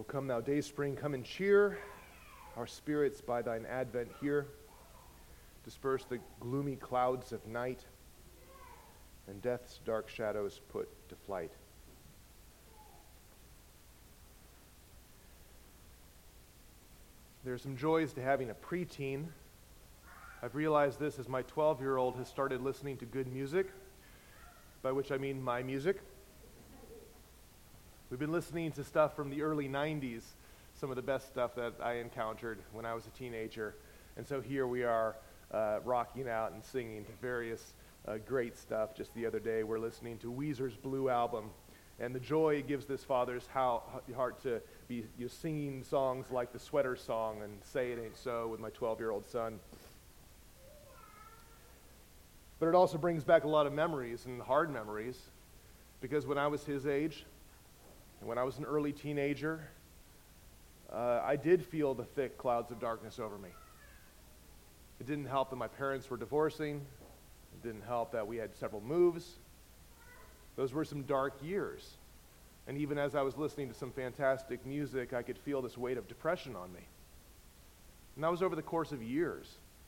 come thou dayspring, come and cheer our spirits by thine advent here. Disperse the gloomy clouds of night, and death's dark shadows put to flight. There are some joys to having a preteen. I've realized this as my 12-year-old has started listening to good music, by which I mean my music. We've been listening to stuff from the early 90s, some of the best stuff that I encountered when I was a teenager. And so here we are rocking out and singing to various great stuff. Just the other day, we're listening to Weezer's Blue Album. And the joy it gives this father's heart to be singing songs like the Sweater Song and Say It Ain't So with my 12-year-old son. But it also brings back a lot of memories, and hard memories, because when I was his age, and when I was an early teenager, I did feel the thick clouds of darkness over me. It didn't help that my parents were divorcing. It didn't help that we had several moves. Those were some dark years. And even as I was listening to some fantastic music, I could feel this weight of depression on me. And that was over the course of years.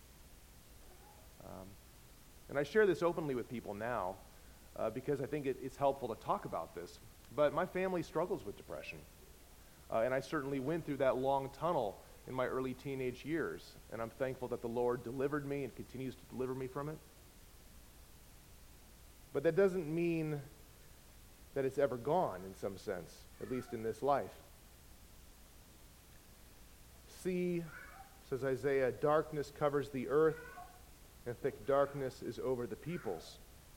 And I share this openly with people now because I think it's helpful to talk about this. But my family struggles with depression. And I certainly went through that long tunnel in my early teenage years. And I'm thankful that the Lord delivered me and continues to deliver me from it. But that doesn't mean that it's ever gone in some sense, at least in this life. See, says Isaiah, darkness covers the earth, and thick darkness is over the peoples.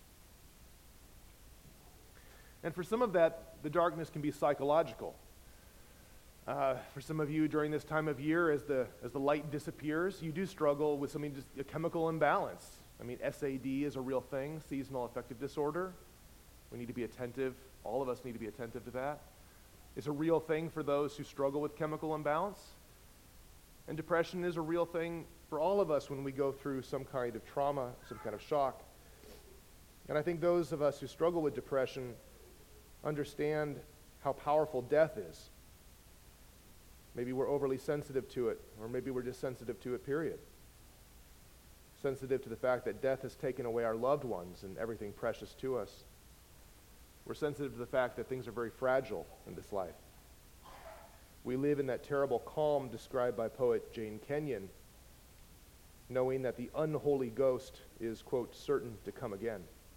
And for some of that, the darkness can be psychological. For some of you during this time of year, as the light disappears, you do struggle with something, just a chemical imbalance. I mean, SAD is a real thing, seasonal affective disorder. We need to be attentive. All of us need to be attentive to that. It's a real thing for those who struggle with chemical imbalance. And depression is a real thing for all of us when we go through some kind of trauma, some kind of shock. And I think those of us who struggle with depression understand how powerful death is. Maybe we're overly sensitive to it, or maybe we're just sensitive to it, period. Sensitive to the fact that death has taken away our loved ones and everything precious to us. We're sensitive to the fact that things are very fragile in this life. We live in that terrible calm described by poet Jane Kenyon, knowing that the unholy ghost is, quote, certain to come again.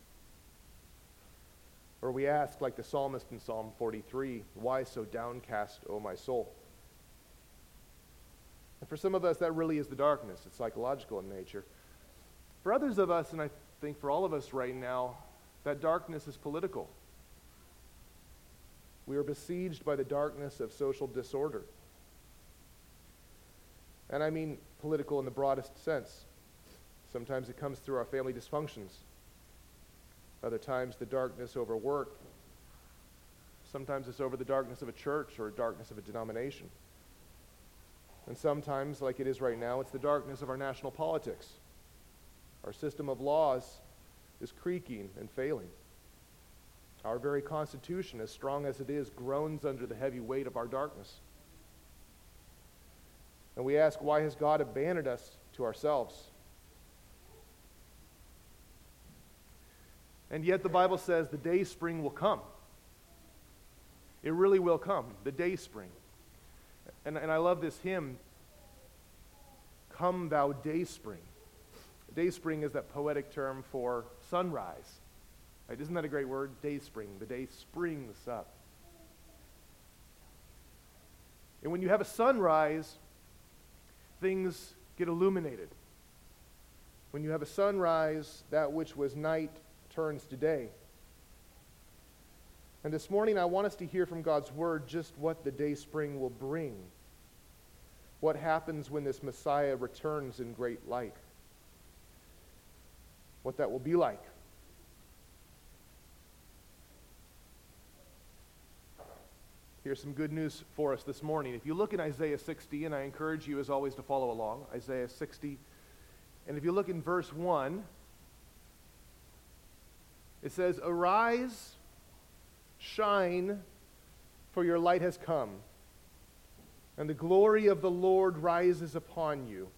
Or we ask, like the psalmist in Psalm 43, why so downcast, O my soul? And for some of us, that really is the darkness. It's psychological in nature. For others of us, and I think for all of us right now, that darkness is political. We are besieged by the darkness of social disorder. And I mean political in the broadest sense. Sometimes it comes through our family dysfunctions. Other times the darkness over work. Sometimes it's over the darkness of a church or darkness of a denomination. And sometimes, like it is right now, it's the darkness of our national politics. Our system of laws is creaking and failing. Our very Constitution, as strong as it is, groans under the heavy weight of our darkness. And we ask, why has God abandoned us to ourselves? And yet the Bible says the day spring will come. It really will come, the day spring. And I love this hymn, Come Thou Day Spring. Day spring is that poetic term for sunrise. Right? Isn't that a great word? Day spring. The day springs up. And when you have a sunrise, things get illuminated. When you have a sunrise, that which was night turns to day. And this morning I want us to hear from God's word just what the day spring will bring. What happens when this Messiah returns in great light. What that will be like. Here's some good news for us this morning. If you look in Isaiah 60, and I encourage you as always to follow along, Isaiah 60, and if you look in verse 1, it says, Arise, shine, for your light has come, and the glory of the Lord rises upon you.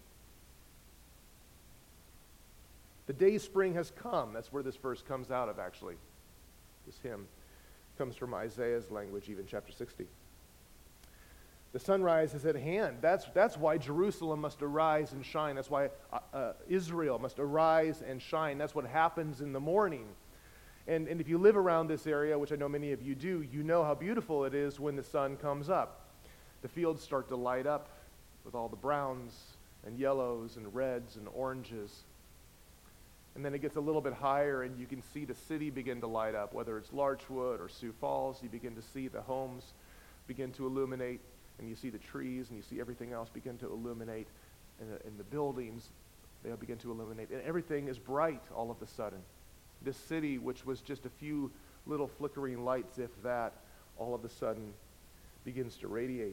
The day spring has come. That's where this verse comes out of, actually. This hymn comes from Isaiah's language, even chapter 60. The sunrise is at hand. That's why Jerusalem must arise and shine. That's why Israel must arise and shine. That's what happens in the morning. And if you live around this area, which I know many of you do, you know how beautiful it is when the sun comes up. The fields start to light up with all the browns and yellows and reds and oranges. And then it gets a little bit higher and you can see the city begin to light up. Whether it's Larchwood or Sioux Falls, you begin to see the homes begin to illuminate, and you see the trees and you see everything else begin to illuminate, and the buildings, they'll begin to illuminate. And everything is bright all of a sudden. This city, which was just a few little flickering lights, if that, all of a sudden begins to radiate.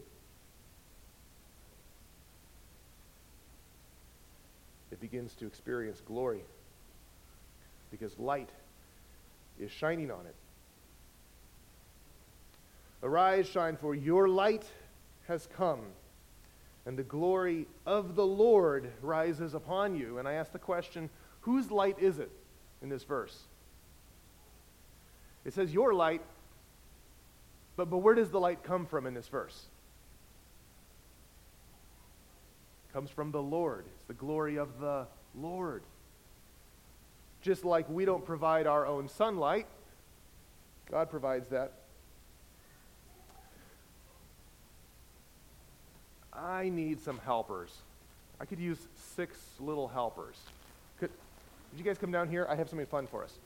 It begins to experience glory because light is shining on it. Arise, shine, for your light has come, and the glory of the Lord rises upon you. And I ask the question, whose light is it in this verse? It says your light, but where does the light come from in this verse? It comes from the Lord. It's the glory of the Lord. Just like we don't provide our own sunlight, God provides that. I need some helpers. I could use 6 little helpers. Could you guys come down here? I have something fun for us.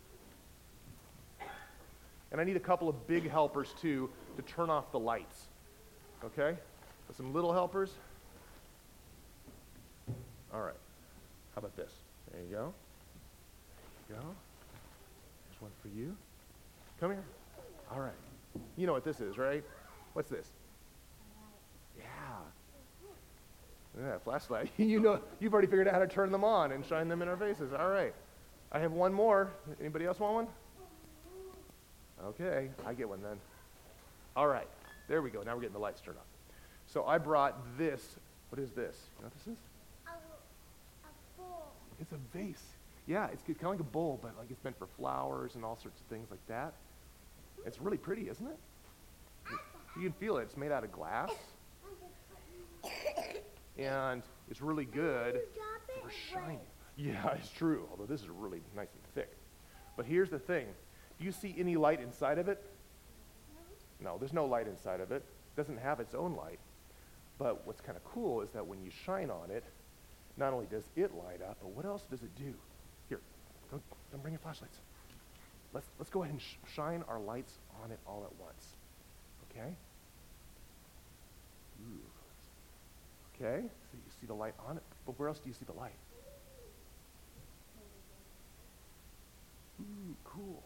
And I need a couple of big helpers, too, to turn off the lights. Okay? So some little helpers. All right. How about this? There you go. There you go. There's one for you. Come here. All right. You know what this is, right? What's this? Yeah. Yeah, flashlight. You know, you've already figured out how to turn them on and shine them in our faces. All right. I have one more. Anybody else want one? Okay, I get one then. All right. There we go. Now we're getting the lights turned off. So I brought this. What is this? You know what this is? A bowl. It's a vase. Yeah, it's kind of like a bowl, but like it's meant for flowers and all sorts of things like that. It's really pretty, isn't it? You can feel it. It's made out of glass. And it's really good for shining. Yeah, it's true, although this is really nice and thick. But here's the thing. Do you see any light inside of it? No, there's no light inside of it. It doesn't have its own light. But what's kind of cool is that when you shine on it, not only does it light up, but what else does it do? Here, don't bring your flashlights. Let's go ahead and shine our lights on it all at once. Okay? Ooh. Okay, so you see the light on it, but where else do you see the light? Ooh, cool.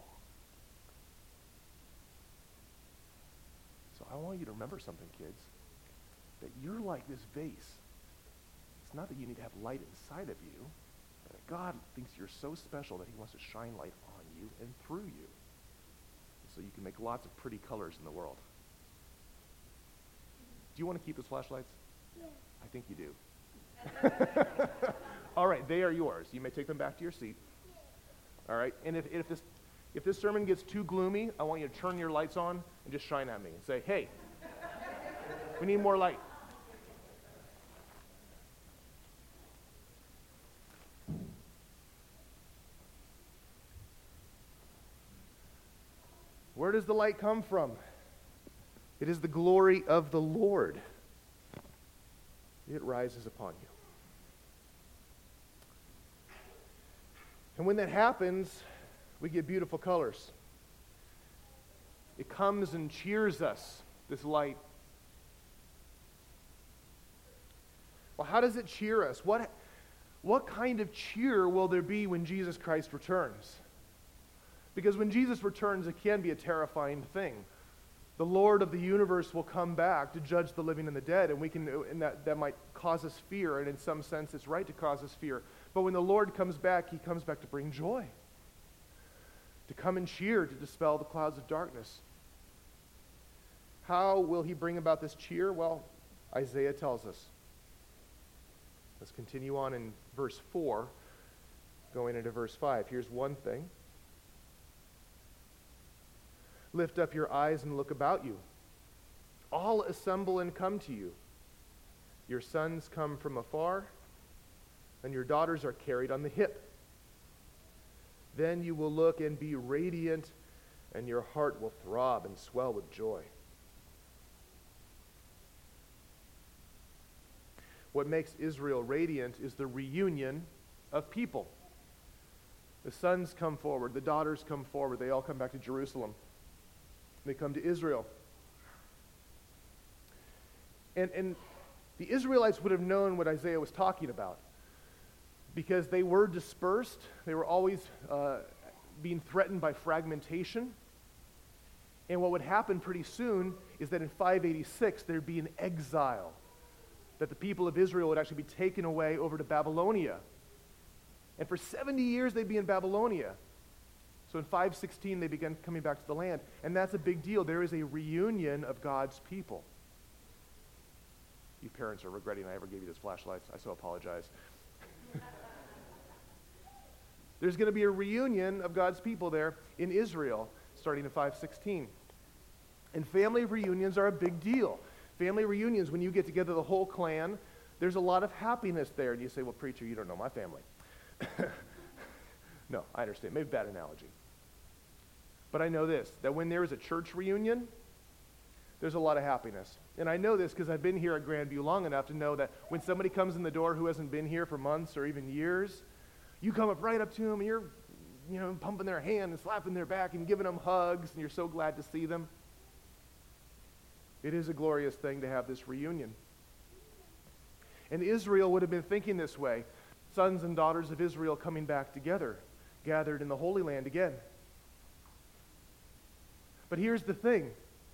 So I want you to remember something, kids, that you're like this vase. It's not that you need to have light inside of you, but that God thinks you're so special that he wants to shine light on you and through you, so you can make lots of pretty colors in the world. Do you want to keep those flashlights? Yeah. I think you do. All right, they are yours. You may take them back to your seat. All right, and if this sermon gets too gloomy, I want you to turn your lights on and just shine at me and say, hey, we need more light. Where does the light come from? It is the glory of the Lord. It rises upon you. And when that happens, we get beautiful colors. It comes and cheers us, this light. Well, how does it cheer us? What kind of cheer will there be when Jesus Christ returns? Because when Jesus returns, it can be a terrifying thing. The Lord of the universe will come back to judge the living and the dead, and that might cause us fear, and in some sense it's right to cause us fear. But when the Lord comes back, he comes back to bring joy, to come and cheer, to dispel the clouds of darkness. How will he bring about this cheer? Well, Isaiah tells us. Let's continue on in verse 4, going into verse 5. Here's one thing. Lift up your eyes and look about you. All assemble and come to you. Your sons come from afar, and your daughters are carried on the hip. Then you will look and be radiant, and your heart will throb and swell with joy. What makes Israel radiant is the reunion of people. The sons come forward, the daughters come forward, they all come back to Jerusalem. They come to Israel. And the Israelites would have known what Isaiah was talking about because they were dispersed. They were always being threatened by fragmentation. And what would happen pretty soon is that in 586 there'd be an exile, that the people of Israel would actually be taken away over to Babylonia. And for 70 years they'd be in Babylonia. So in 516 they began coming back to the land. And that's a big deal. There is a reunion of God's people. You parents are regretting I ever gave you those flashlights. I so apologize. There's going to be a reunion of God's people there in Israel starting in 516. And family reunions are a big deal. Family reunions, when you get together the whole clan, there's a lot of happiness there. And you say, well, preacher, you don't know my family. No, I understand. Maybe bad analogy. But I know this, that when there is a church reunion, there's a lot of happiness. And I know this because I've been here at Grandview long enough to know that when somebody comes in the door who hasn't been here for months or even years, you come up right up to them and you're, pumping their hand and slapping their back and giving them hugs, and you're so glad to see them. It is a glorious thing to have this reunion. And Israel would have been thinking this way. Sons and daughters of Israel coming back together, gathered in the Holy Land again. But here's the thing.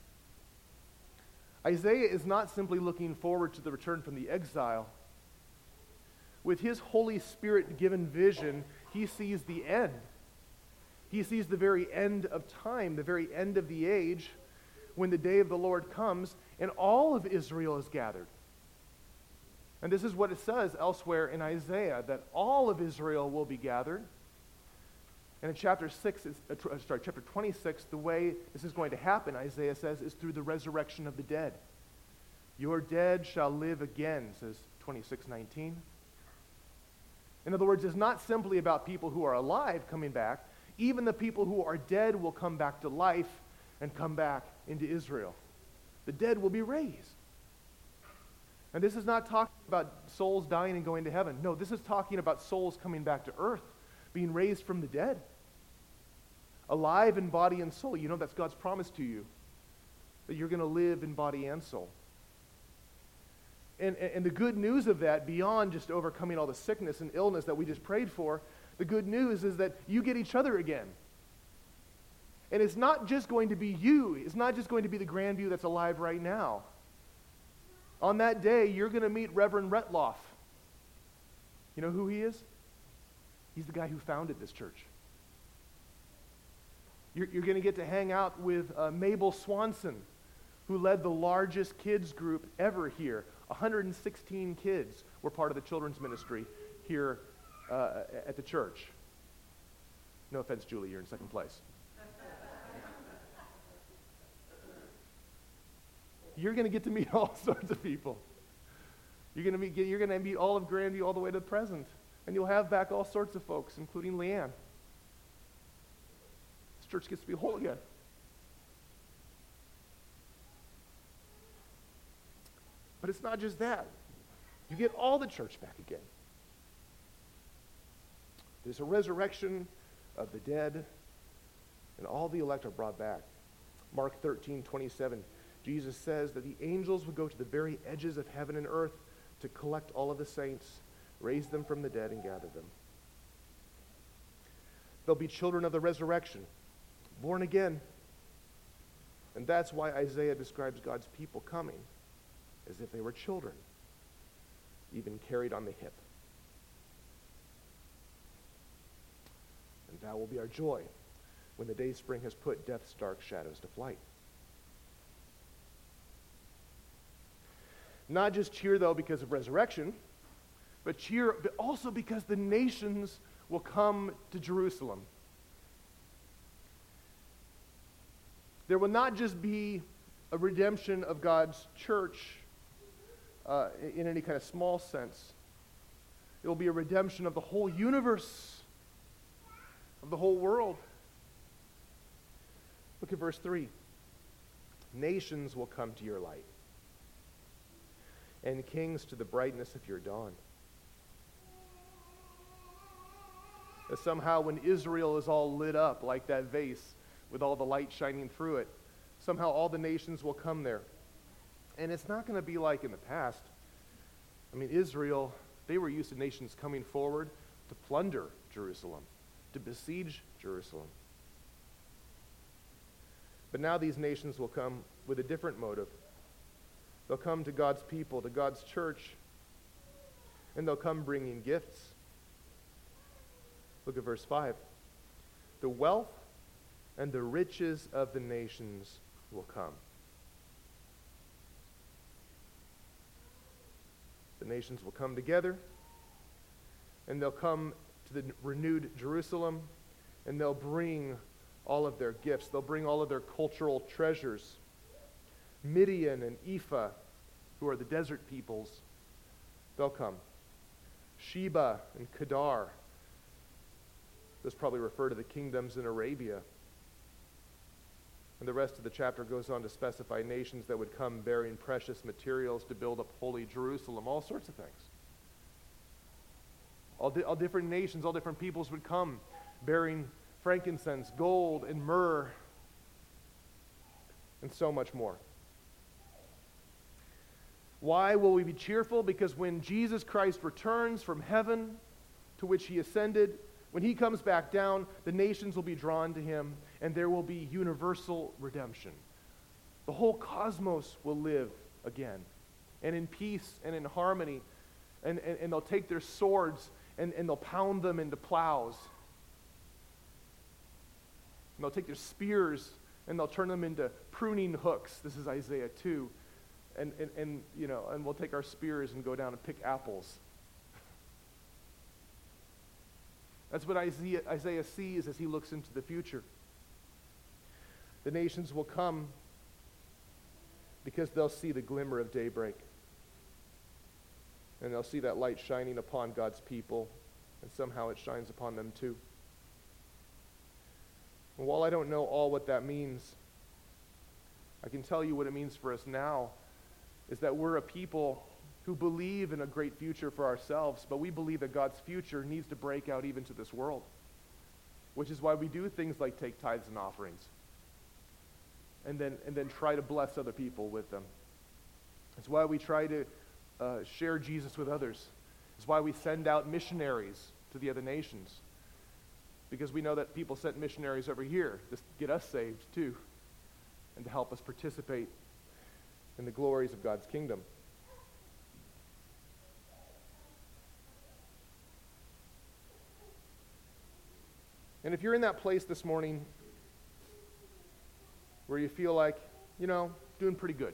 Isaiah is not simply looking forward to the return from the exile. With his Holy Spirit-given vision, he sees the end. He sees the very end of time, the very end of the age, when the day of the Lord comes, and all of Israel is gathered. And this is what it says elsewhere in Isaiah, that all of Israel will be gathered. And in chapter 26, the way this is going to happen, Isaiah says, is through the resurrection of the dead. Your dead shall live again, says 26:19. In other words, it's not simply about people who are alive coming back. Even the people who are dead will come back to life and come back into Israel. The dead will be raised. And this is not talking about souls dying and going to heaven. No, this is talking about souls coming back to earth, being raised from the dead. Alive in body and soul. That's God's promise to you, that you're going to live in body and soul. And the good news of that, beyond just overcoming all the sickness and illness that we just prayed for, the good news is that you get each other again. And it's not just going to be you. It's not just going to be the Grandview that's alive right now. On that day, you're going to meet Reverend Retloff. You know who he is? He's the guy who founded this church. You're going to get to hang out with Mabel Swanson, who led the largest kids group ever here. 116 kids were part of the children's ministry here at the church. No offense, Julie, you're in second place. You're going to get to meet all sorts of people. You're going to meet all of Grandview all the way to the present. And you'll have back all sorts of folks, including Leanne. This church gets to be whole again. But it's not just that. You get all the church back again. There's a resurrection of the dead, and all the elect are brought back. Mark 13:27, Jesus says that the angels would go to the very edges of heaven and earth to collect all of the saints, raise them from the dead, and gather them. They'll be children of the resurrection, born again. And that's why Isaiah describes God's people coming as if they were children, even carried on the hip. And that will be our joy when the day spring has put death's dark shadows to flight. Not just cheer, though, because of resurrection, but cheer but also because the nations will come to Jerusalem. There will not just be a redemption of God's church in any kind of small sense. It will be a redemption of the whole universe, of the whole world. Look at verse 3. Nations will come to your light, and kings to the brightness of your dawn. That somehow when Israel is all lit up like that vase with all the light shining through it, somehow all the nations will come there. And it's not going to be like in the past. I mean, Israel, they were used to nations coming forward to plunder Jerusalem, to besiege Jerusalem. But now these nations will come with a different motive. They'll come to God's people, to God's church, and they'll come bringing gifts. Look at verse 5. The wealth and the riches of the nations will come. The nations will come together, and they'll come to the renewed Jerusalem, and they'll bring all of their gifts. They'll bring all of their cultural treasures. Midian and Ephah, who are the desert peoples, they'll come. Sheba and Kedar, those probably refer to the kingdoms in Arabia. And the rest of the chapter goes on to specify nations that would come bearing precious materials to build up holy Jerusalem, all sorts of things. All different nations, all different peoples would come bearing frankincense, gold, and myrrh, and so much more. Why will we be cheerful? Because when Jesus Christ returns from heaven to which he ascended, when he comes back down, the nations will be drawn to him, and there will be universal redemption. The whole cosmos will live again, and in peace and in harmony, and they'll take their swords and they'll pound them into plows. And they'll take their spears and they'll turn them into pruning hooks. This is Isaiah 2. And we'll take our spears and go down and pick apples. That's what Isaiah sees as he looks into the future. The nations will come because they'll see the glimmer of daybreak. And they'll see that light shining upon God's people, and somehow it shines upon them too. And while I don't know all what that means, I can tell you what it means for us now, is that we're a people who believe in a great future for ourselves, but we believe that God's future needs to break out even to this world, which is why we do things like take tithes and offerings, and then try to bless other people with them. It's why we try to share Jesus with others. It's why we send out missionaries to the other nations, because we know that people sent missionaries over here to get us saved too, and to help us participate in the glories of God's kingdom. And if you're in that place this morning where you feel like, doing pretty good.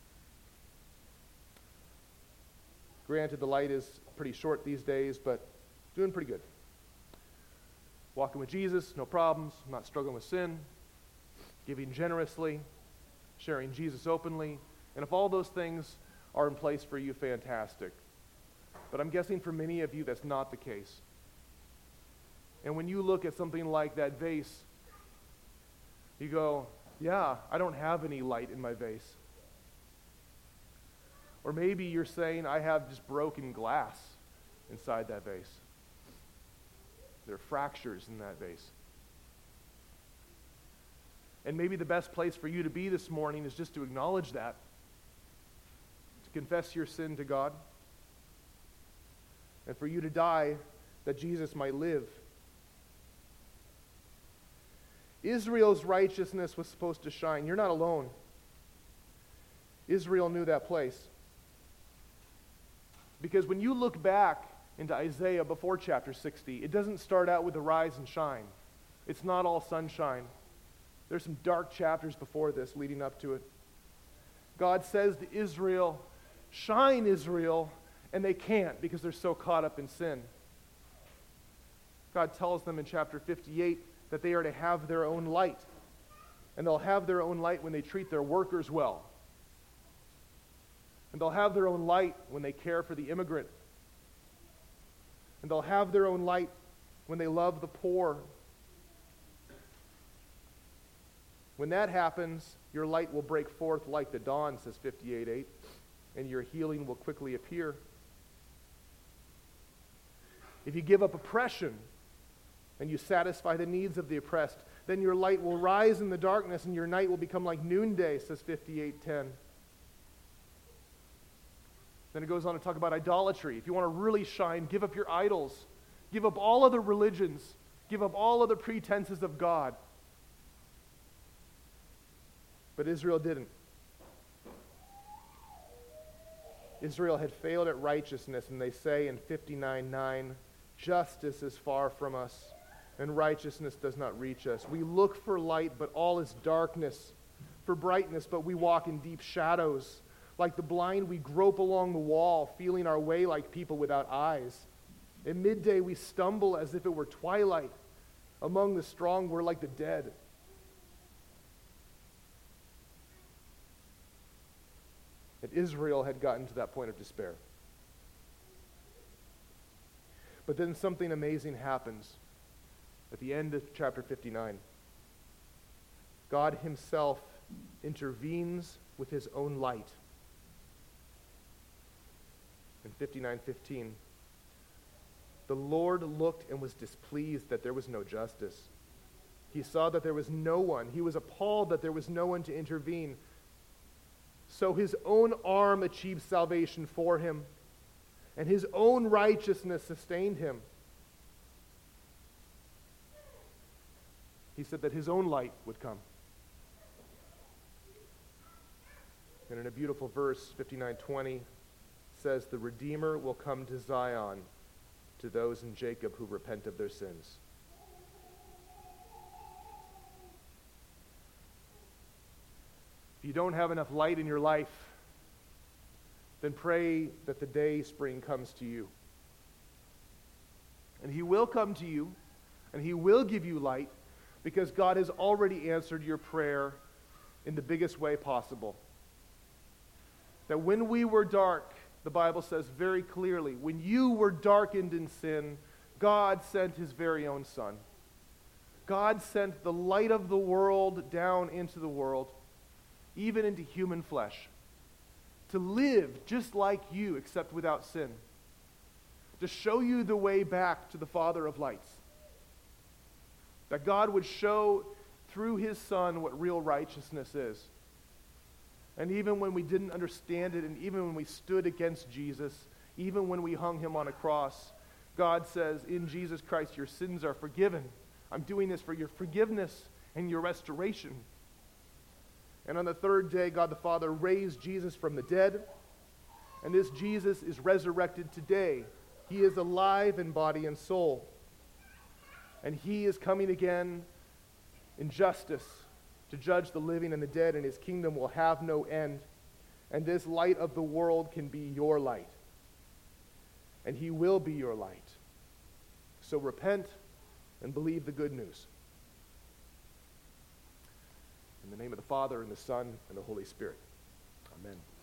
Granted, the light is pretty short these days, but doing pretty good. Walking with Jesus, no problems, not struggling with sin, giving generously, sharing Jesus openly. And if all those things are in place for you, fantastic. But I'm guessing for many of you that's not the case. And when you look at something like that vase, you go, yeah, I don't have any light in my vase. Or maybe you're saying, I have just broken glass inside that vase. There are fractures in that vase. And maybe the best place for you to be this morning is just to acknowledge that, to confess your sin to God, and for you to die that Jesus might live. Israel's righteousness was supposed to shine. You're not alone. Israel knew that place. Because when you look back into Isaiah before chapter 60, it doesn't start out with a rise and shine. It's not all sunshine. There's some dark chapters before this leading up to it. God says to Israel, Shine, Israel, and they can't because they're so caught up in sin. God tells them in chapter 58 that they are to have their own light. And they'll have their own light when they treat their workers well. And they'll have their own light when they care for the immigrant. And they'll have their own light when they love the poor. When that happens, your light will break forth like the dawn, says 58:8, and your healing will quickly appear. If you give up oppression and you satisfy the needs of the oppressed, then your light will rise in the darkness and your night will become like noonday, says 58:10. Then it goes on to talk about idolatry. If you want to really shine, give up your idols. Give up all other religions. Give up all other pretenses of God. But Israel didn't. Israel had failed at righteousness, and they say in 59:9, justice is far from us, and righteousness does not reach us. We look for light, but all is darkness. For brightness, but we walk in deep shadows. Like the blind, we grope along the wall, feeling our way like people without eyes. At midday, we stumble as if it were twilight. Among the strong, we're like the dead. And Israel had gotten to that point of despair. But then something amazing happens at the end of chapter 59. God himself intervenes with his own light. In 59:15, the Lord looked and was displeased that there was no justice. He saw that there was no one. He was appalled that there was no one to intervene. So his own arm achieved salvation for him, and his own righteousness sustained him. He said that his own light would come. And in a beautiful verse, 59:20, says, the Redeemer will come to Zion, to those in Jacob who repent of their sins. If you don't have enough light in your life, then pray that the day spring comes to you. And he will come to you, and he will give you light, because God has already answered your prayer in the biggest way possible. That when we were dark, the Bible says very clearly, when you were darkened in sin, God sent his very own Son. God sent the light of the world down into the world, even into human flesh, to live just like you, except without sin, to show you the way back to the Father of lights. That God would show through his Son what real righteousness is. And even when we didn't understand it, and even when we stood against Jesus, even when we hung him on a cross, God says, in Jesus Christ, your sins are forgiven. I'm doing this for your forgiveness and your restoration. And on the third day, God the Father raised Jesus from the dead. And this Jesus is resurrected today. He is alive in body and soul. And he is coming again in justice to judge the living and the dead, and his kingdom will have no end. And this light of the world can be your light. And he will be your light. So repent and believe the good news. In the name of the Father, and the Son, and the Holy Spirit. Amen.